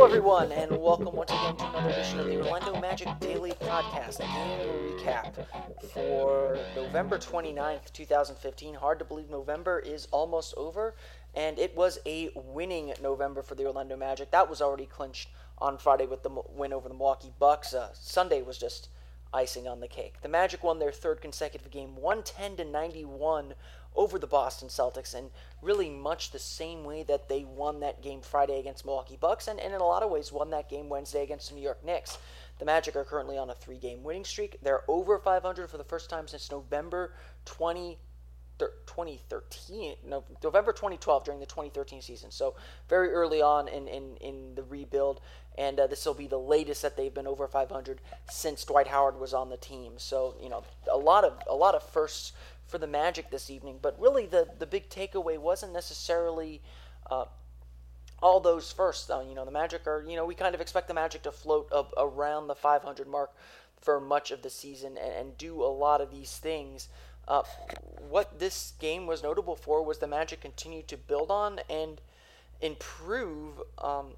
everyone, and welcome once again to another edition of the Orlando Magic Daily Podcast, a game recap for November 29th, 2015. Hard to believe November is almost over, and it was a winning November for the Orlando Magic. That was already clinched on Friday with the win over the Milwaukee Bucks. Sunday was just icing on the cake. The Magic won their third consecutive game, 110-91 over the Boston Celtics, and really much the same way that they won that game Friday against Milwaukee Bucks, and in a lot of ways won that game Wednesday against the New York Knicks. The Magic are currently on a 3-game winning streak. They're over 500 for the first time since November 2012 during the 2013 season. So very early on in the rebuild, and this will be the latest that they've been over 500 since Dwight Howard was on the team. So a lot of firsts for the Magic this evening, but really the big takeaway wasn't necessarily all those firsts. The Magic are, we kind of expect the Magic to float up around the 500 mark for much of the season and do a lot of these things. What this game was notable for was the Magic continued to build on and improve on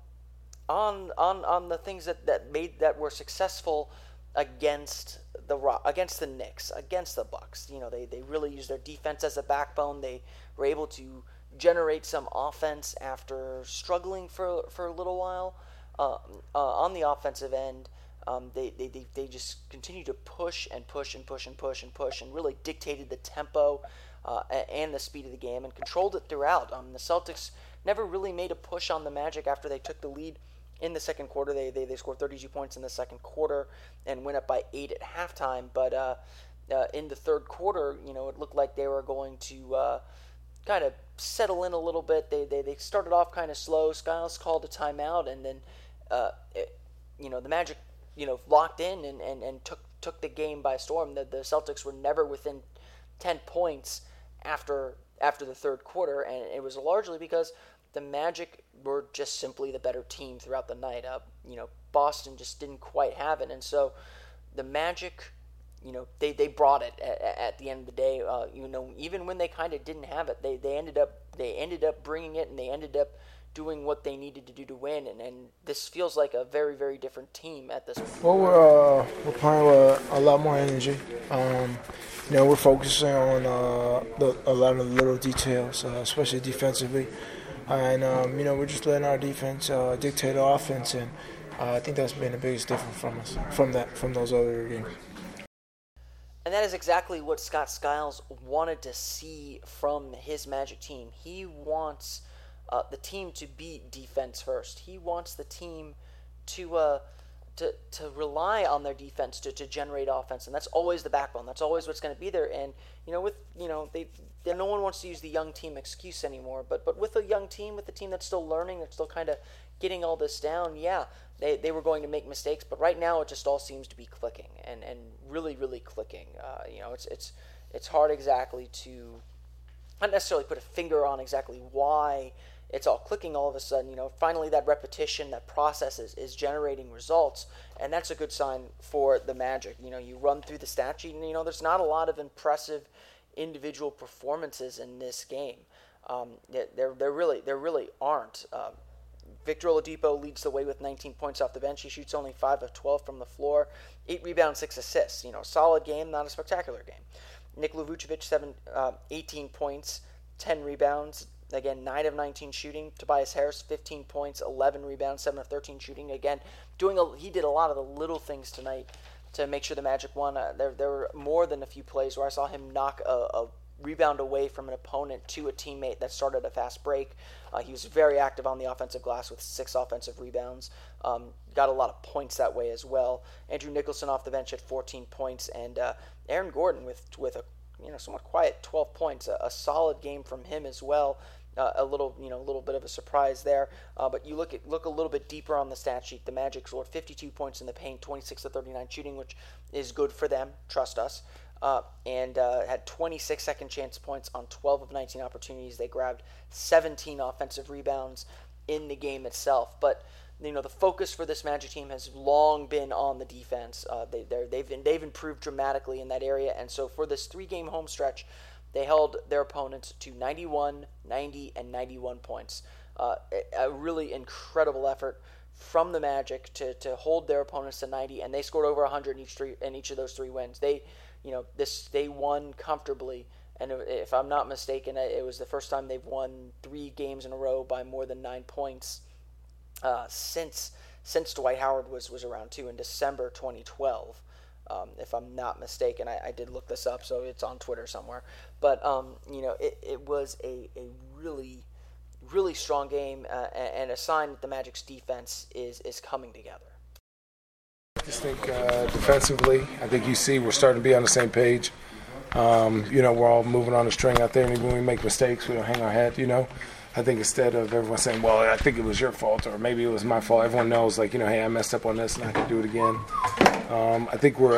the things that were successful against the Knicks, against the Bucks. They really used their defense as a backbone. They were able to generate some offense after struggling for a little while on the offensive end. They just continued to push and really dictated the tempo and the speed of the game and controlled it throughout. The Celtics never really made a push on the Magic after they took the lead in the second quarter. They scored 32 points in the second quarter and went up by 8 at halftime. But in the third quarter, it looked like they were going to kind of settle in a little bit. They started off kind of slow. Skiles called a timeout, and then the Magic locked in and took the game by storm. The Celtics were never within 10 points after the third quarter, and it was largely because the Magic were just simply the better team throughout the night. Boston just didn't quite have it, and so the Magic, they brought it at the end of the day. Even when they kind of didn't have it, they ended up bringing it, and they ended up doing what they needed to do to win, and this feels like a very, very different team at this point. Well, we're playing with a lot more energy. We're focusing on a lot of little details, especially defensively. And, we're just letting our defense dictate our offense, and I think that's been the biggest difference from us, from those other games. And that is exactly what Scott Skiles wanted to see from his Magic team. He wants the team to be defense first. He wants the team to rely on their defense to generate offense, and that's always the backbone. That's always what's going to be there. And no one wants to use the young team excuse anymore. But with a young team, with a team that's still learning, that's still kind of getting all this down, they were going to make mistakes. But right now, it just all seems to be clicking and really, really clicking. It's hard exactly to not necessarily put a finger on exactly why it's all clicking all of a sudden. Finally that repetition, that process is generating results, and that's a good sign for the Magic. You run through the stat sheet, and there's not a lot of impressive individual performances in this game. There really aren't. Victor Oladipo leads the way with 19 points off the bench. He shoots only 5 of 12 from the floor, 8 rebounds, 6 assists. Solid game, not a spectacular game. Nikola Vucevic, 18 points, 10 rebounds. Again, 9 of 19 shooting. Tobias Harris, 15 points, 11 rebounds, 7 of 13 shooting. Again, he did a lot of the little things tonight to make sure the Magic won. There were more than a few plays where I saw him knock a rebound away from an opponent to a teammate that started a fast break. He was very active on the offensive glass with 6 offensive rebounds. Got a lot of points that way as well. Andrew Nicholson off the bench at 14 points, and Aaron Gordon with a somewhat quiet 12 points. A solid game from him as well. A little bit of a surprise there. But you look a little bit deeper on the stat sheet. The Magic scored 52 points in the paint, 26 of 39 shooting, which is good for them. Trust us. And had 26 second chance points on 12 of 19 opportunities. They grabbed 17 offensive rebounds in the game itself. But the focus for this Magic team has long been on the defense. They've improved dramatically in that area, and so for this 3-game home stretch, they held their opponents to 91, 90, and 91 points. A really incredible effort from the Magic to hold their opponents to 90, and they scored over 100 in each of those 3 wins. They won comfortably, and if I'm not mistaken, it was the first time they've won 3 games in a row by more than 9 points since Dwight Howard was around too in December 2012. If I'm not mistaken, I did look this up, so it's on Twitter somewhere. But it was a really, really strong game, and a sign that the Magic's defense is coming together. I just think defensively, I think you see we're starting to be on the same page. We're all moving on the string out there, and even when we make mistakes, we don't hang our head, I think instead of everyone saying, well, I think it was your fault, or maybe it was my fault, everyone knows, hey, I messed up on this and I can do it again. I think we're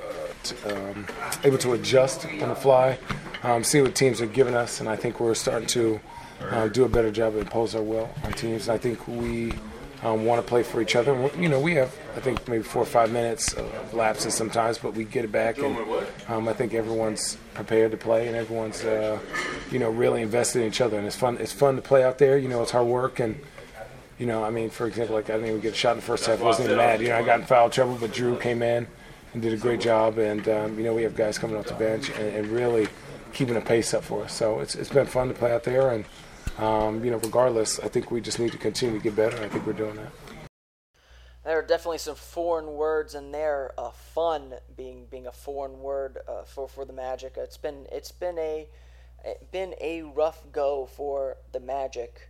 able to adjust on the fly, see what teams are giving us, and I think we're starting to do a better job of impose our will on teams. And I think we want to play for each other. And we have, I think, maybe 4 or 5 minutes of lapses sometimes, but we get it back. And I think everyone's prepared to play, and everyone's, really invested in each other. And it's fun. It's fun to play out there. It's hard work. And, for example, I didn't even get a shot in the first half. I wasn't even mad. I got in foul trouble, but Drew came in and did a great job. And, we have guys coming off the bench and really keeping a pace up for us. So it's been fun to play out there. And, regardless, I think we just need to continue to get better, and I think we're doing that. There are definitely some foreign words in there. Fun being a foreign word for the Magic. It's been a rough go for the Magic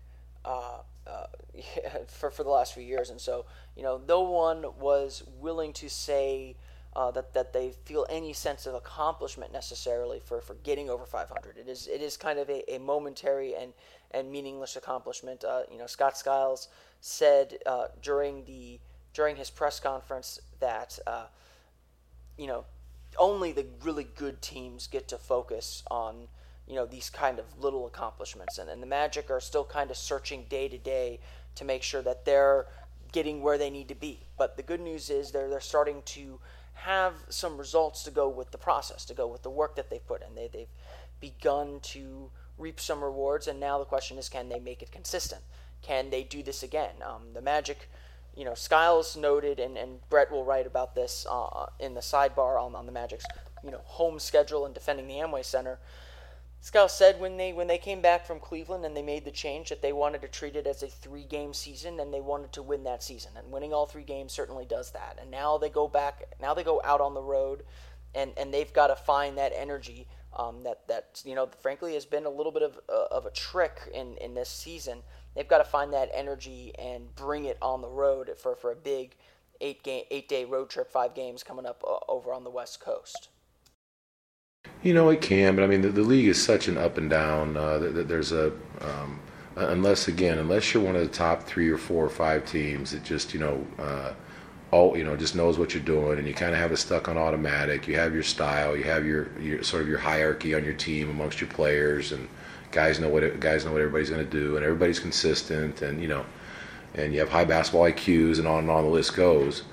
for the last few years, and so no one was willing to say that they feel any sense of accomplishment necessarily for getting over 500. It is kind of a momentary and meaningless accomplishment. Scott Skiles said during his press conference that only the really good teams get to focus on these kind of little accomplishments, and the Magic are still kind of searching day to day to make sure that they're getting where they need to be. But the good news is they're starting to have some results to go with the process, to go with the work that they've put in. They've begun to reap some rewards, and now the question is, can they make it consistent? Can they do this again? The Magic, Skiles noted, and Brett will write about this in the sidebar on the Magic's home schedule and defending the Amway Center. Skiles said when they came back from Cleveland and they made the change that they wanted to treat it as a 3-game season, and they wanted to win that season. And winning all 3 games certainly does that. And now they go out on the road, and they've got to find that energy that frankly has been a little bit of a trick in this season. They've got to find that energy and bring it on the road for a big 8-day road trip, 5 games coming up over on the West Coast. It can, but the league is such an up and down. There's unless you're one of the top 3 or 4 or 5 teams that just just knows what you're doing, and you kind of have it stuck on automatic. You have your style, you have your sort of your hierarchy on your team amongst your players, and guys know what everybody's going to do, and everybody's consistent, and and you have high basketball IQs, and on the list goes.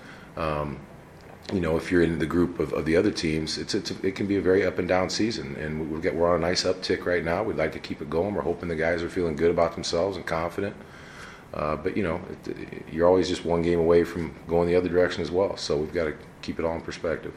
If you're in the group of the other teams, it can be a very up and down season, and we're on a nice uptick right now. We'd like to keep it going. We're hoping the guys are feeling good about themselves and confident. But you're always just one game away from going the other direction as well. So we've got to keep it all in perspective.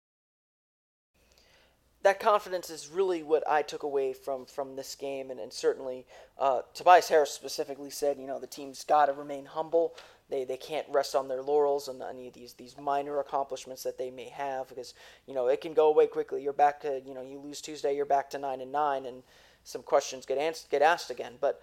That confidence is really what I took away from this game, and certainly Tobias Harris specifically said, the team's got to remain humble. They can't rest on their laurels and any of these minor accomplishments that they may have, because it can go away quickly. You're back to you lose Tuesday, you're back to 9-9, and some questions get asked again. But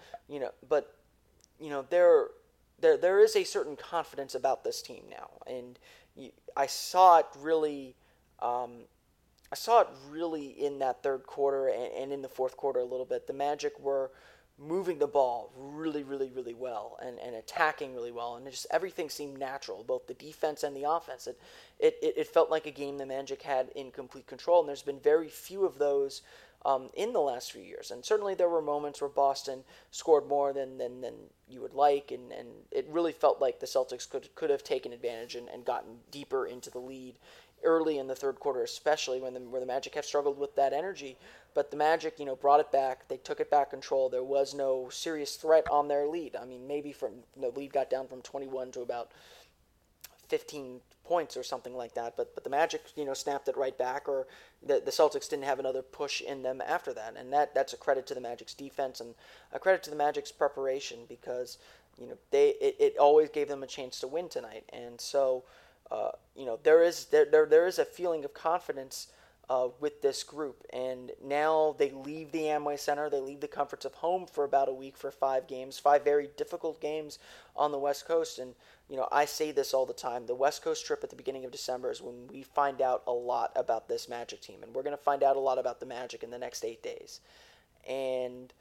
there is a certain confidence about this team now, and I saw it really. I saw it really in that third quarter and in the fourth quarter a little bit. The Magic were moving the ball really, really, really well and attacking really well, and just everything seemed natural, both the defense and the offense. It felt like a game the Magic had in complete control, and there's been very few of those in the last few years. And certainly there were moments where Boston scored more than you would like, and it really felt like the Celtics could have taken advantage and gotten deeper into the lead early in the third quarter, especially where the Magic have struggled with that energy. But the Magic, brought it back. They took it back control. There was no serious threat on their lead. I mean, maybe the lead got down from 21 to about 15 points or something like that. But the Magic, snapped it right back, or the Celtics didn't have another push in them after that. And that's a credit to the Magic's defense and a credit to the Magic's preparation, because it always gave them a chance to win tonight. And so there is a feeling of confidence with this group. And now they leave the Amway Center. They leave the comforts of home for about a week for 5 games, 5 very difficult games on the West Coast. And, I say this all the time. The West Coast trip at the beginning of December is when we find out a lot about this Magic team. And we're going to find out a lot about the Magic in the next 8 days. And,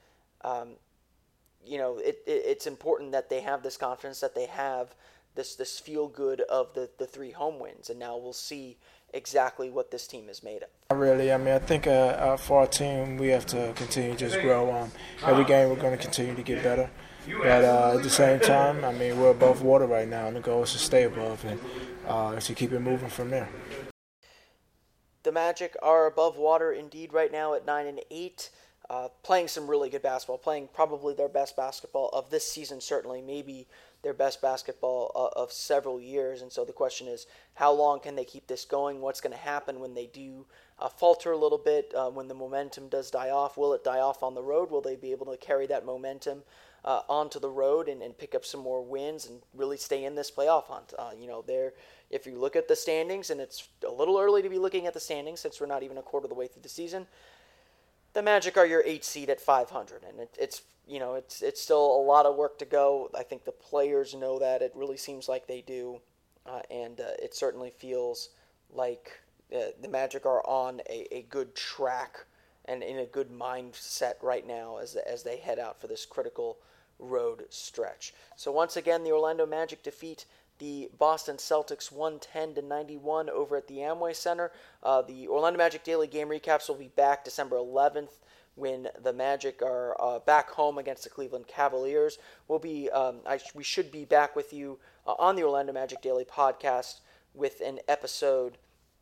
it's important that they have this confidence, that they have this feel-good of the 3 home wins. And now we'll see exactly what this team is made of. I think for our team, we have to continue to just grow. Every game, we're going to continue to get better. But at the same time, we're above water right now, and the goal is to stay above and to keep it moving from there. The Magic are above water indeed right now at 9-8, playing some really good basketball, playing probably their best basketball of this season, certainly, maybe their best basketball of several years. And so the question is, how long can they keep this going? What's going to happen when they do falter a little bit, when the momentum does die off? Will it die off on the road? Will they be able to carry that momentum onto the road and pick up some more wins and really stay in this playoff hunt? If you look at the standings, and it's a little early to be looking at the standings since we're not even a quarter of the way through the season, the Magic are your 8th seed at 500, and it's still a lot of work to go. I think the players know that. It really seems like they do, and it certainly feels like the Magic are on a good track and in a good mindset right now as they head out for this critical road stretch. So once again, the Orlando Magic defeat the Boston Celtics 110-91 over at the Amway Center. The Orlando Magic Daily Game Recaps will be back December 11th when the Magic are back home against the Cleveland Cavaliers. We should be back with you on the Orlando Magic Daily podcast with an episode.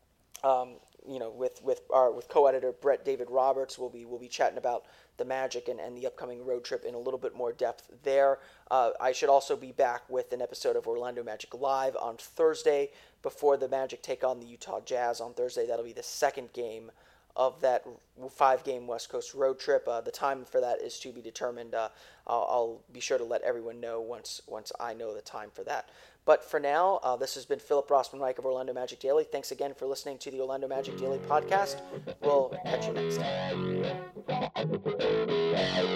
With co-editor Brett David Roberts. We'll be chatting about the Magic and the upcoming road trip in a little bit more depth there. I should also be back with an episode of Orlando Magic Live on Thursday before the Magic take on the Utah Jazz on Thursday. That'll be the second game of that 5-game West Coast road trip. The time for that is to be determined. I'll be sure to let everyone know once I know the time for that. But for now, this has been Philip Rossman-Reich of Orlando Magic Daily. Thanks again for listening to the Orlando Magic Daily podcast. We'll catch you next time.